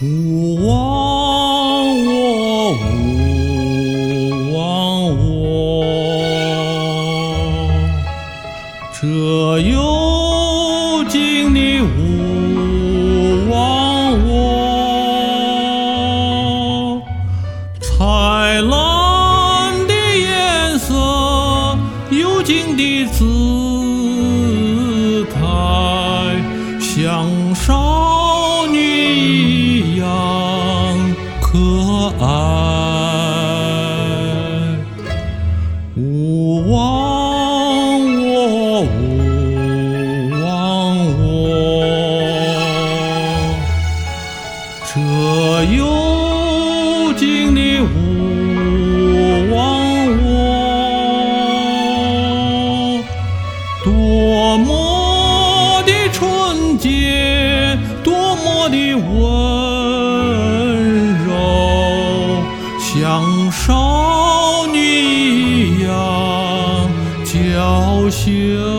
勿忘我，勿忘我，这幽静的勿忘我，彩蓝的颜色，幽静的姿态，像少女一样可爱。勿忘我，勿忘我，这幽静的勿忘我，多么的纯洁，多么的温柔，像少女一样娇羞。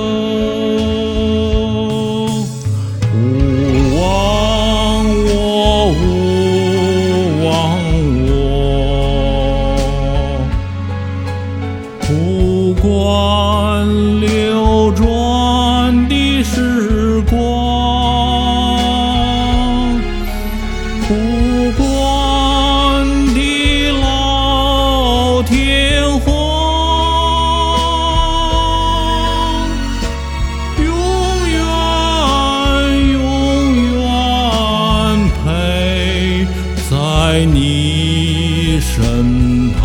勿忘我，勿忘我，不管流转的时光，不管地老天荒，永远永远陪在你身旁。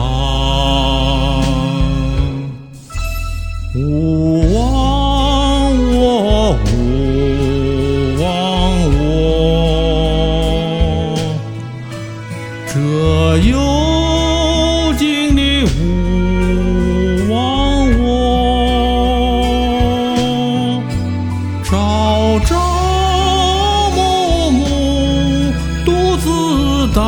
勿忘我，勿忘我，这幽静的勿忘我，朝朝暮暮独自担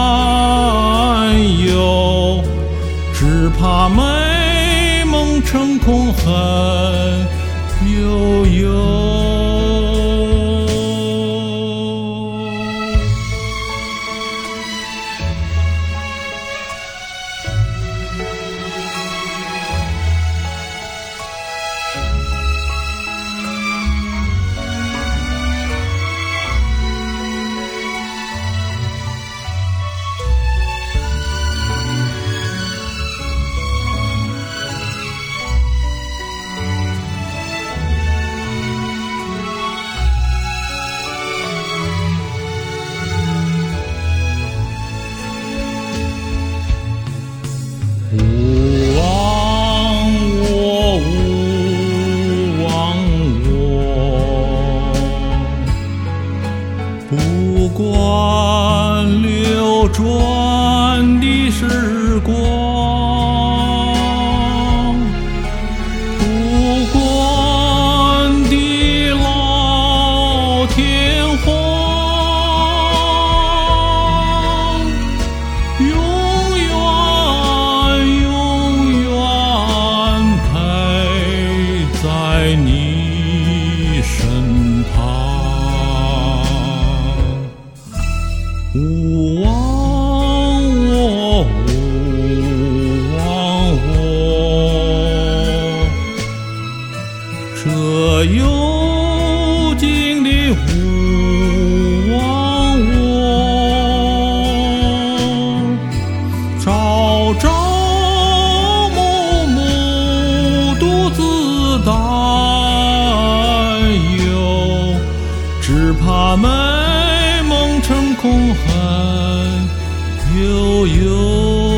忧，只怕美梦成空恨悠悠。勿忘我，勿忘我，不管流转的时光，不管地老天荒，永远在你身旁。勿忘我，勿忘我，这幽静的勿忘我，朝朝暮暮独自担忧，只怕美梦成空恨悠悠。